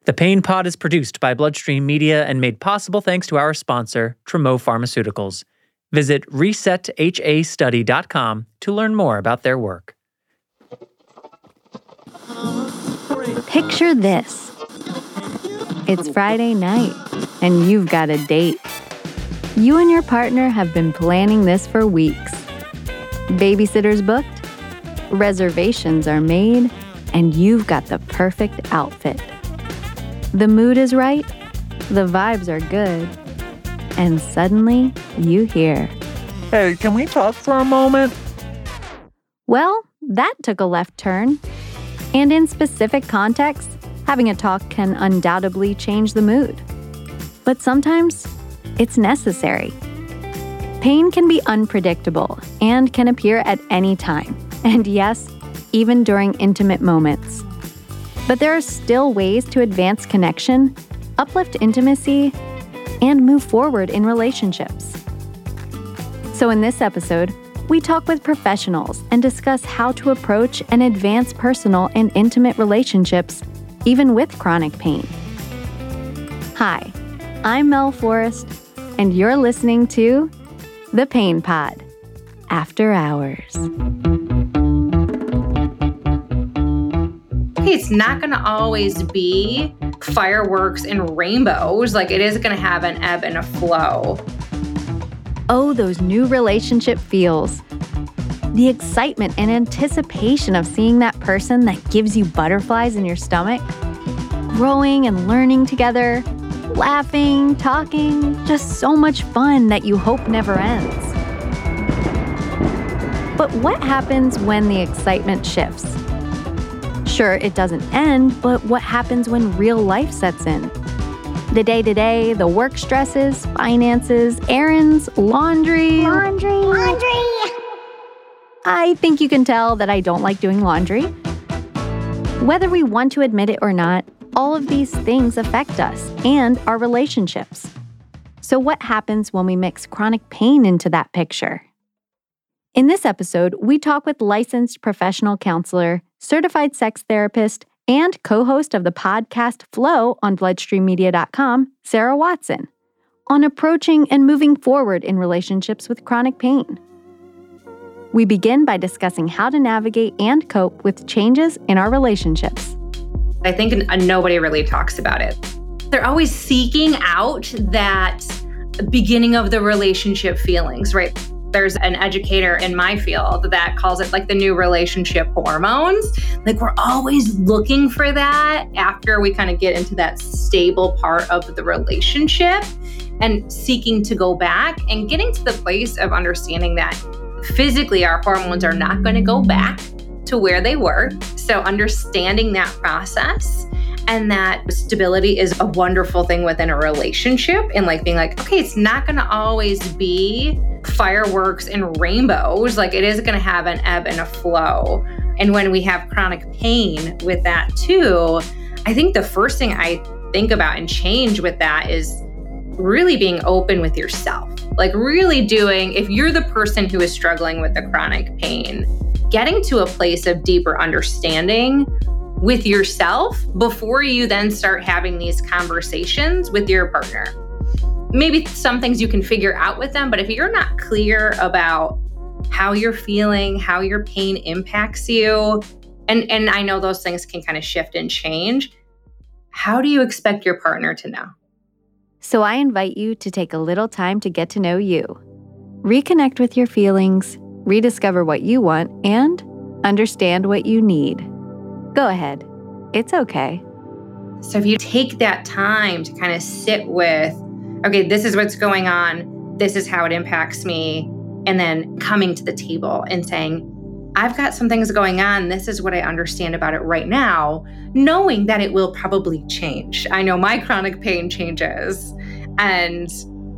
The Pain Pod is produced by Bloodstream Media and made possible thanks to our sponsor, Tremo Pharmaceuticals. Visit resethastudy.com to learn more about their work. Picture this. It's Friday night, and you've got a date. You and your partner have been planning this for weeks. Babysitters booked, reservations are made, and you've got the perfect outfit. The mood is right, the vibes are good, and suddenly you hear, "Hey, can we talk for a moment?" Well, that took a left turn. And in specific contexts, having a talk can undoubtedly change the mood. But sometimes, it's necessary. Pain can be unpredictable and can appear at any time. And yes, even during intimate moments. But there are still ways to advance connection, uplift intimacy, and move forward in relationships. So in this episode, we talk with professionals and discuss how to approach and advance personal and intimate relationships, even with chronic pain. Hi, I'm Mel Forrest, and you're listening to The Pain Pod, After Hours. It's not going to always be fireworks and rainbows. Like, it is going to have an ebb and a flow. Oh, those new relationship feels. The excitement and anticipation of seeing that person that gives you butterflies in your stomach. Growing and learning together. Laughing, talking, just so much fun that you hope never ends. But what happens when the excitement shifts? Sure, it doesn't end, but what happens when real life sets in? The day-to-day, the work stresses, finances, errands, laundry. I think you can tell that I don't like doing laundry. Whether we want to admit it or not, all of these things affect us and our relationships. So what happens when we mix chronic pain into that picture? In this episode, we talk with licensed professional counselor, certified sex therapist, and co-host of the podcast Flow on bloodstreammedia.com, Sarah Watson, on approaching and moving forward in relationships with chronic pain. We begin by discussing how to navigate and cope with changes in our relationships. I think nobody really talks about it. They're always seeking out that beginning of the relationship feelings, right? There's an educator in my field that calls it like the new relationship hormones. Like, we're always looking for that after we kind of get into that stable part of the relationship and seeking to go back and getting to the place of understanding that physically our hormones are not going to go back to where they were. So understanding that process and that stability is a wonderful thing within a relationship, and like being like, okay, it's not going to always be fireworks and rainbows. Like, it is going to have an ebb and a flow. And when we have chronic pain with that too, I think the first thing I think about and change with that is really being open with yourself. Like, really doing, if you're the person who is struggling with the chronic pain, getting to a place of deeper understanding with yourself before you then start having these conversations with your partner. Maybe some things you can figure out with them, but if you're not clear about how you're feeling, how your pain impacts you, and I know those things can kind of shift and change, how do you expect your partner to know? So I invite you to take a little time to get to know you. Reconnect with your feelings, rediscover what you want, and understand what you need. Go ahead. It's okay. So if you take that time to kind of sit with, okay, this is what's going on, this is how it impacts me, and then coming to the table and saying, I've got some things going on, this is what I understand about it right now, knowing that it will probably change. I know my chronic pain changes, and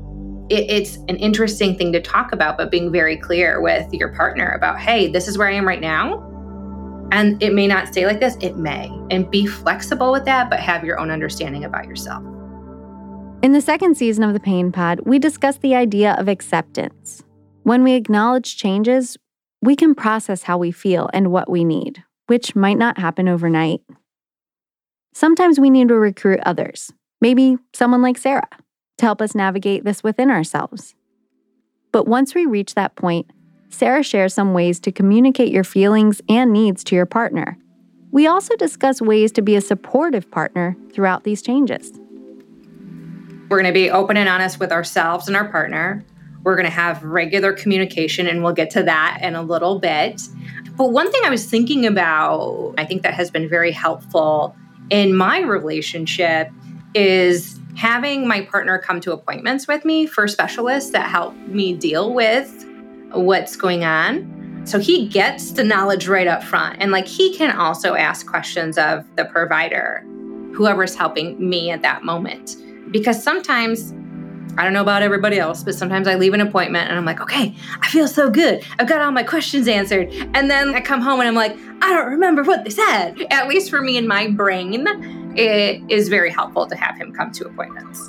it's an interesting thing to talk about, but being very clear with your partner about, hey, this is where I am right now. And it may not stay like this, it may. And be flexible with that, but have your own understanding about yourself. In the second season of The Pain Pod, we discuss the idea of acceptance. When we acknowledge changes, we can process how we feel and what we need, which might not happen overnight. Sometimes we need to recruit others, maybe someone like Sarah, to help us navigate this within ourselves. But once we reach that point, Sarah shares some ways to communicate your feelings and needs to your partner. We also discuss ways to be a supportive partner throughout these changes. We're going to be open and honest with ourselves and our partner. We're going to have regular communication, and we'll get to that in a little bit. But one thing I was thinking about, I think that has been very helpful in my relationship, is having my partner come to appointments with me for specialists that help me deal with what's going on. So he gets the knowledge right up front. And he can also ask questions of the provider, whoever's helping me at that moment. Because sometimes, I don't know about everybody else, but sometimes I leave an appointment and I'm like, okay, I feel so good. I've got all my questions answered. And then I come home and I'm like, I don't remember what they said. At least for me in my brain, it is very helpful to have him come to appointments.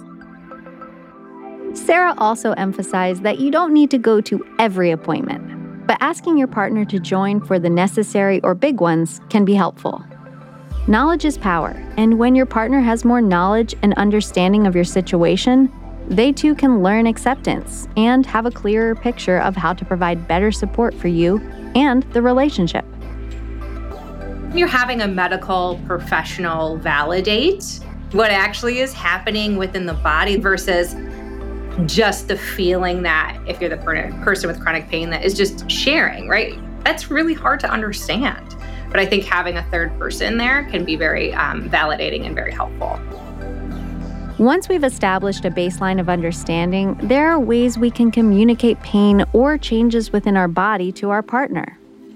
Sarah also emphasized that you don't need to go to every appointment, but asking your partner to join for the necessary or big ones can be helpful. Knowledge is power, and when your partner has more knowledge and understanding of your situation, they too can learn acceptance and have a clearer picture of how to provide better support for you and the relationship. You're having a medical professional validate what actually is happening within the body versus just the feeling that if you're the person with chronic pain that is just sharing, right? That's really hard to understand. But I think having a third person there can be very validating and very helpful. Once we've established a baseline of understanding, there are ways we can communicate pain or changes within our body to our partner.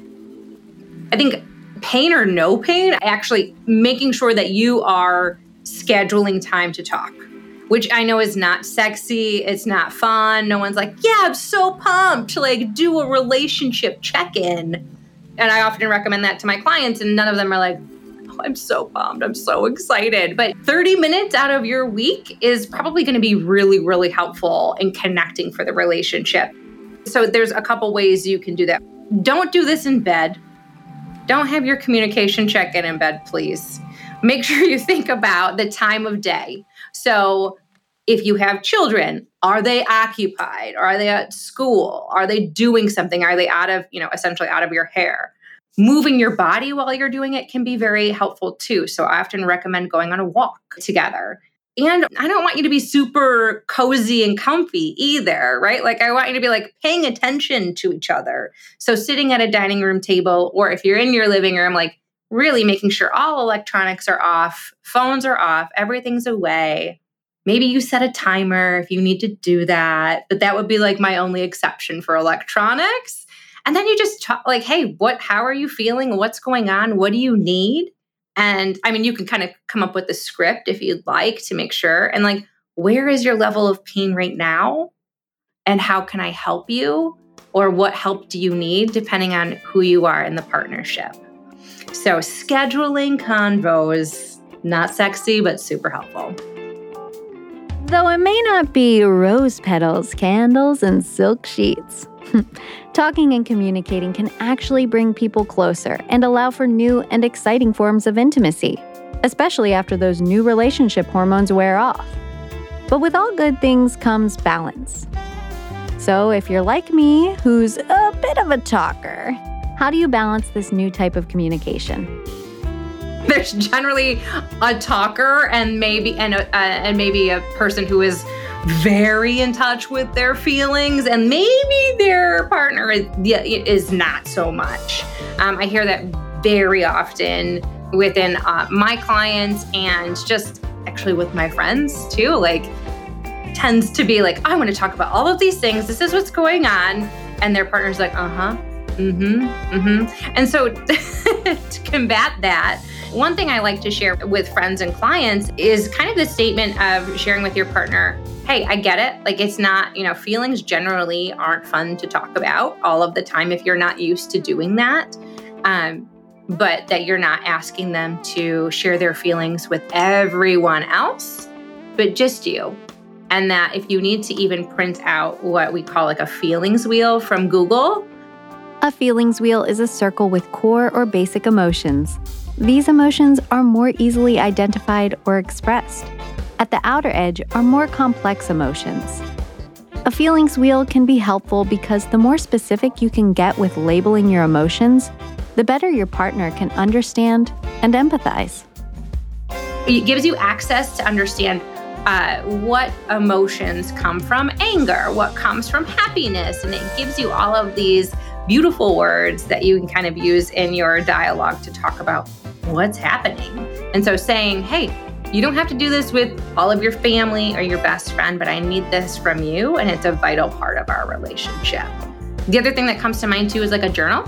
I think pain or no pain, actually making sure that you are scheduling time to talk, which I know is not sexy. It's not fun. No one's like, yeah, I'm so pumped to do a relationship check-in. And I often recommend that to my clients, and none of them are like, oh, I'm so pumped. I'm so excited. But 30 minutes out of your week is probably going to be really, really helpful in connecting for the relationship. So there's a couple ways you can do that. Don't do this in bed. Don't have your communication check-in in bed, please. Make sure you think about the time of day. So if you have children, are they occupied? Are they at school? Are they doing something? Are they essentially out of your hair? Moving your body while you're doing it can be very helpful too. So I often recommend going on a walk together. And I don't want you to be super cozy and comfy either, right? I want you to be paying attention to each other. So sitting at a dining room table, or if you're in your living room, really making sure all electronics are off, phones are off, everything's away. Maybe you set a timer if you need to do that, but that would be my only exception for electronics. And then you just talk hey, how are you feeling? What's going on? What do you need? And you can kind of come up with a script if you'd like to make sure. And where is your level of pain right now? And how can I help you? Or what help do you need, depending on who you are in the partnership? So scheduling convos, not sexy, but super helpful. Though it may not be rose petals, candles, and silk sheets. Talking and communicating can actually bring people closer and allow for new and exciting forms of intimacy, especially after those new relationship hormones wear off. But with all good things comes balance. So if you're like me, who's a bit of a talker, how do you balance this new type of communication? There's generally a talker and maybe a person who is very in touch with their feelings, and maybe their partner is not so much. I hear that very often within my clients, and just actually with my friends too. Tends to be I want to talk about all of these things. This is what's going on, and their partner's And so to combat that, one thing I like to share with friends and clients is kind of the statement of sharing with your partner, hey, I get it. It's not, feelings generally aren't fun to talk about all of the time if you're not used to doing that. But that you're not asking them to share their feelings with everyone else, but just you. And that if you need to even print out what we call a feelings wheel from Google. A feelings wheel is a circle with core or basic emotions. these emotions are more easily identified or expressed. At the outer edge are more complex emotions. A feelings wheel can be helpful because the more specific you can get with labeling your emotions, the better your partner can understand and empathize. It gives you access to understand what emotions come from anger, what comes from happiness, and it gives you all of these beautiful words that you can kind of use in your dialogue to talk about what's happening. And so saying, hey, you don't have to do this with all of your family or your best friend, but I need this from you, and it's a vital part of our relationship. The other thing that comes to mind too is like a journal.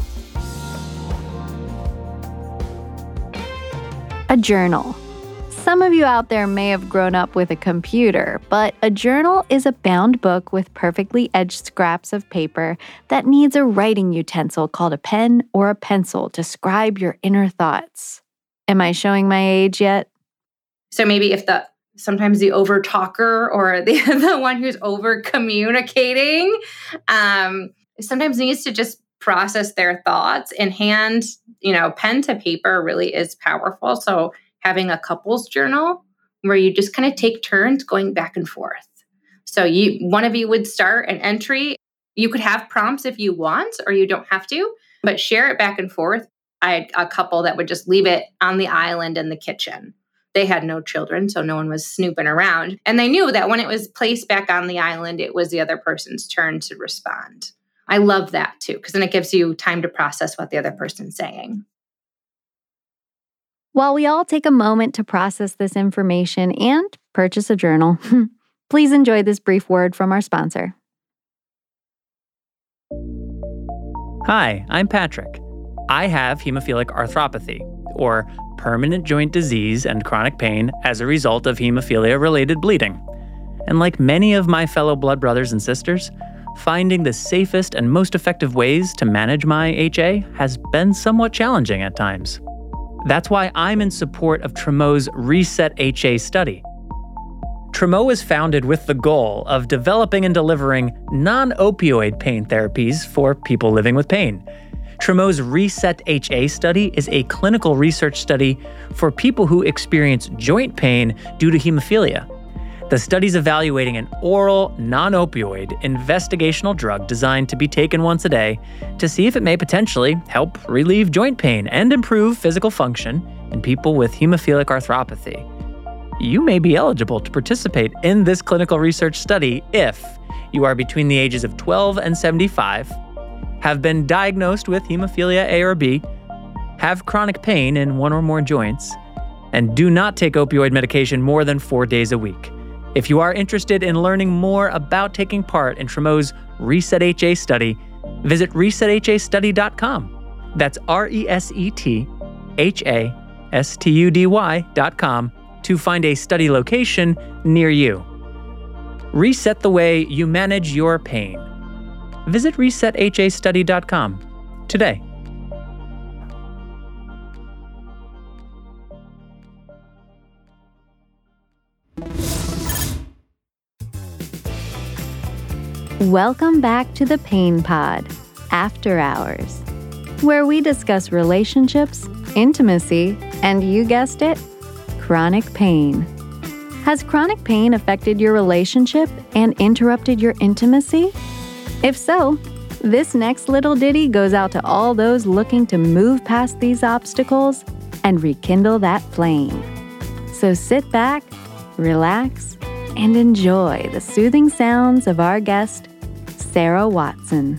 A journal. Some of you out there may have grown up with a computer, but a journal is a bound book with perfectly edged scraps of paper that needs a writing utensil called a pen or a pencil to scribe your inner thoughts. Am I showing my age yet? So maybe if sometimes the over talker or the one who's over communicating sometimes needs to just process their thoughts, and hand, pen to paper really is powerful. So having a couples journal where you just kind of take turns going back and forth. So one of you would start an entry. You could have prompts if you want, or you don't have to, but share it back and forth. I had a couple that would just leave it on the island in the kitchen. They had no children, so no one was snooping around. And they knew that when it was placed back on the island, it was the other person's turn to respond. I love that too, because then it gives you time to process what the other person's saying. While we all take a moment to process this information and purchase a journal, please enjoy this brief word from our sponsor. Hi, I'm Patrick. I have hemophilic arthropathy, or permanent joint disease and chronic pain as a result of hemophilia-related bleeding. And like many of my fellow blood brothers and sisters, finding the safest and most effective ways to manage my HA has been somewhat challenging at times. That's why I'm in support of Tremeau's Reset HA study. Tremeu was founded with the goal of developing and delivering non-opioid pain therapies for people living with pain. Tremeau's Reset HA study is a clinical research study for people who experience joint pain due to hemophilia. The study's evaluating an oral, non-opioid investigational drug designed to be taken once a day to see if it may potentially help relieve joint pain and improve physical function in people with hemophilic arthropathy. You may be eligible to participate in this clinical research study if you are between the ages of 12 and 75, have been diagnosed with hemophilia A or B, have chronic pain in one or more joints, and do not take opioid medication more than 4 days a week. If you are interested in learning more about taking part in Tremeau's Reset HA study, visit resethastudy.com. That's ResetHastudy.com to find a study location near you. Reset the way you manage your pain. Visit resethastudy.com today. Welcome back to the Pain Pod, After Hours, where we discuss relationships, intimacy, and you guessed it, chronic pain. Has chronic pain affected your relationship and interrupted your intimacy? If so, this next little ditty goes out to all those looking to move past these obstacles and rekindle that flame. So sit back, relax, and enjoy the soothing sounds of our guest, Sarah Watson.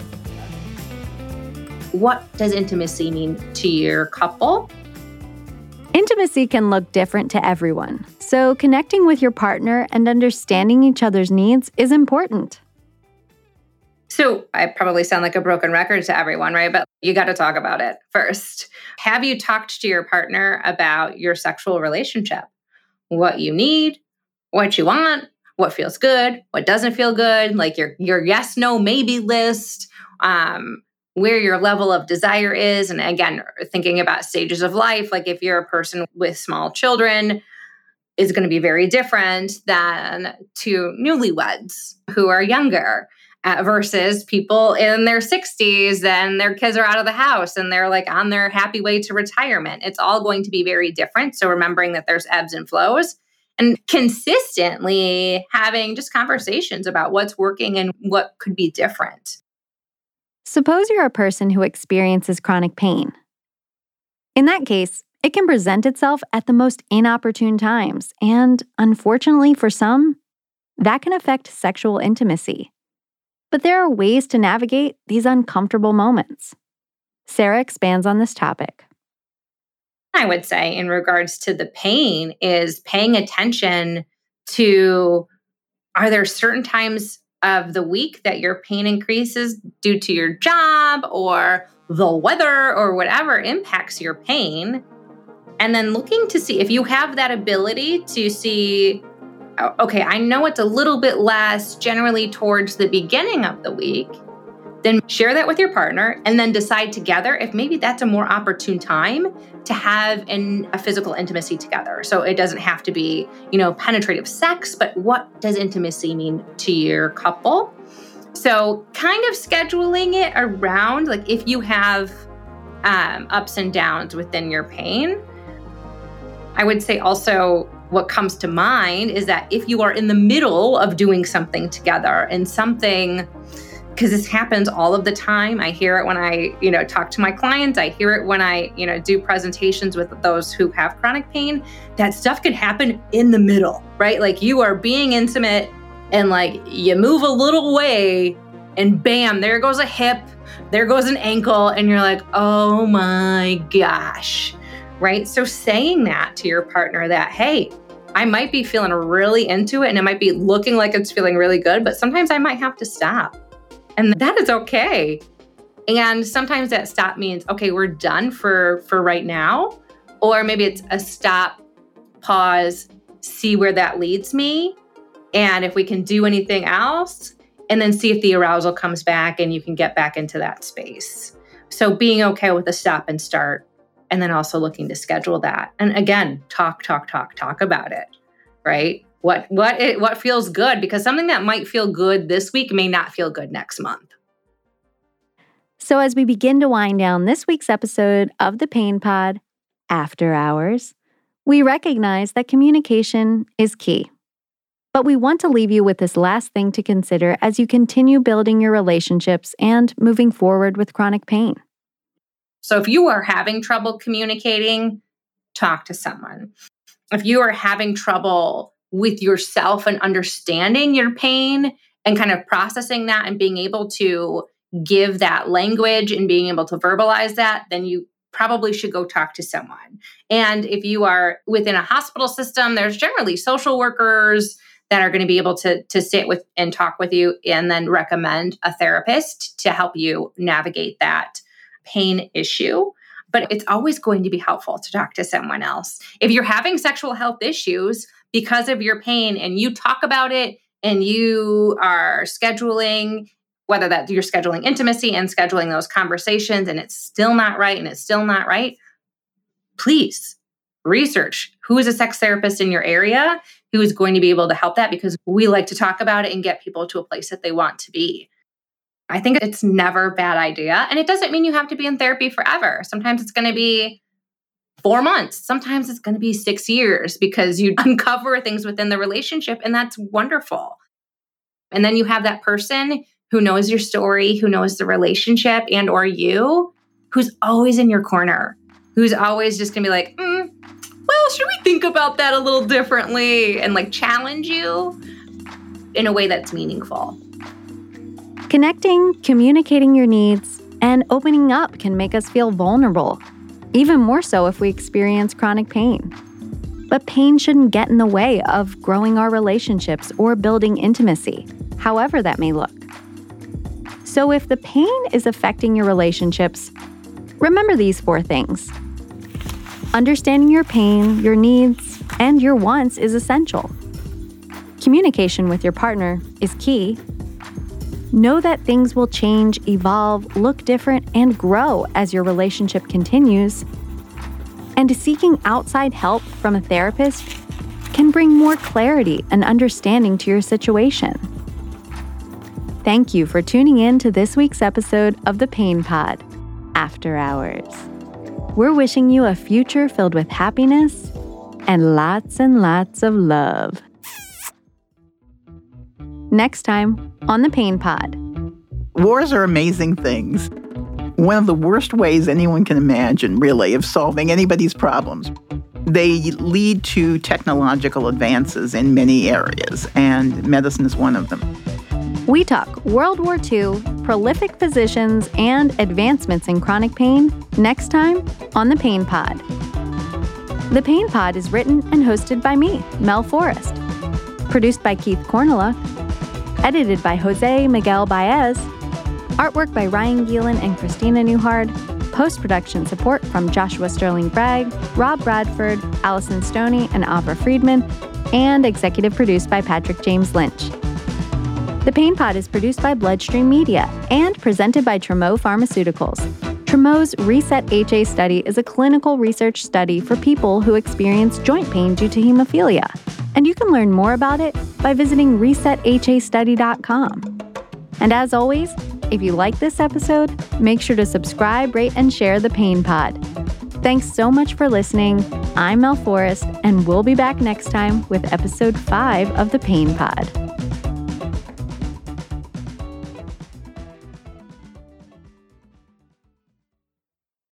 What does intimacy mean to your couple? Intimacy can look different to everyone, so connecting with your partner and understanding each other's needs is important. So I probably sound like a broken record to everyone, right? But you got to talk about it first. Have you talked to your partner about your sexual relationship? What you need, what you want, what feels good, what doesn't feel good, like your yes, no, maybe list, where your level of desire is. And again, thinking about stages of life, like if you're a person with small children, is going to be very different than to newlyweds who are younger. versus people in their 60s and their kids are out of the house and they're like on their happy way to retirement. It's all going to be very different. So remembering that there's ebbs and flows and consistently having just conversations about what's working and what could be different. Suppose you're a person who experiences chronic pain. In that case, it can present itself at the most inopportune times, and unfortunately for some, that can affect sexual intimacy. But there are ways to navigate these uncomfortable moments. Sarah expands on this topic. I would say in regards to the pain is paying attention to, are there certain times of the week that your pain increases due to your job or the weather or whatever impacts your pain? And then looking to see if you have that ability to see, okay, I know it's a little bit less generally towards the beginning of the week, then share that with your partner and then decide together if maybe that's a more opportune time to have a physical intimacy together. So it doesn't have to be, penetrative sex, but what does intimacy mean to your couple? So kind of scheduling it around, like if you have ups and downs within your pain. I would say also what comes to mind is that if you are in the middle of doing something together and something, because this happens all of the time. I hear it when I, talk to my clients. I hear it when I, do presentations with those who have chronic pain. That stuff could happen in the middle, right? Like you are being intimate and like you move a little way and bam, there goes a hip, there goes an ankle, and you're like, oh my gosh, right? So saying that to your partner that, hey, I might be feeling really into it and it might be looking like it's feeling really good, but sometimes I might have to stop. And that is okay. And sometimes that stop means, okay, we're done for right now. Or maybe it's a stop, pause, see where that leads me. And if we can do anything else, and then see if the arousal comes back and you can get back into that space. So being okay with a stop and start, and then also looking to schedule that. And again, talk about it, right? What feels good? Because something that might feel good this week may not feel good next month. So as we begin to wind down this week's episode of the Pain Pod, After Hours, we recognize that communication is key. But we want to leave you with this last thing to consider as you continue building your relationships and moving forward with chronic pain. So if you are having trouble communicating, talk to someone. If you are having trouble with yourself and understanding your pain and kind of processing that and being able to give that language and being able to verbalize that, then you probably should go talk to someone. And if you are within a hospital system, there's generally social workers that are going to be able to sit with and talk with you and then recommend a therapist to help you navigate that pain issue. But it's always going to be helpful to talk to someone else. If you're having sexual health issues because of your pain and you talk about it and you are scheduling, whether that you're scheduling intimacy and scheduling those conversations and it's still not right, please research who is a sex therapist in your area who is going to be able to help that, because we like to talk about it and get people to a place that they want to be. I think it's never a bad idea. And it doesn't mean you have to be in therapy forever. Sometimes it's going to be 4 months. Sometimes it's going to be 6 years because you uncover things within the relationship, and that's wonderful. And then you have that person who knows your story, who knows the relationship and or you, who's always in your corner, who's always just going to be like, well, should we think about that a little differently, and like challenge you in a way that's meaningful. Connecting, communicating your needs, and opening up can make us feel vulnerable, even more so if we experience chronic pain. But pain shouldn't get in the way of growing our relationships or building intimacy, however that may look. So if the pain is affecting your relationships, remember these 4 things. Understanding your pain, your needs, and your wants is essential. Communication with your partner is key. Know that things will change, evolve, look different, and grow as your relationship continues. And seeking outside help from a therapist can bring more clarity and understanding to your situation. thank you for tuning in to this week's episode of the Pain Pod, After Hours. We're wishing you a future filled with happiness and lots of love. Next time on the Pain Pod. Wars are amazing things. One of the worst ways anyone can imagine, really, of solving anybody's problems. They lead to technological advances in many areas, and medicine is one of them. We talk World War II, prolific physicians, and advancements in chronic pain next time on the Pain Pod. The Pain Pod is written and hosted by me, Mel Forrest. Produced by Keith Cornela. Edited by Jose Miguel Baez. Artwork by Ryan Gielen and Christina Newhard. Post-production support from Joshua Sterling Bragg, Rob Bradford, Allison Stoney, and Avra Friedman, and executive produced by Patrick James Lynch. The Pain Pod is produced by Bloodstream Media and presented by Tremo Pharmaceuticals. Tremo's RESET-HA study is a clinical research study for people who experience joint pain due to hemophilia, and you can learn more about it by visiting resethastudy.com. And as always, if you like this episode, make sure to subscribe, rate, and share the Pain Pod. Thanks so much for listening. I'm Mel Forrest, and we'll be back next time with episode 5 of the Pain Pod.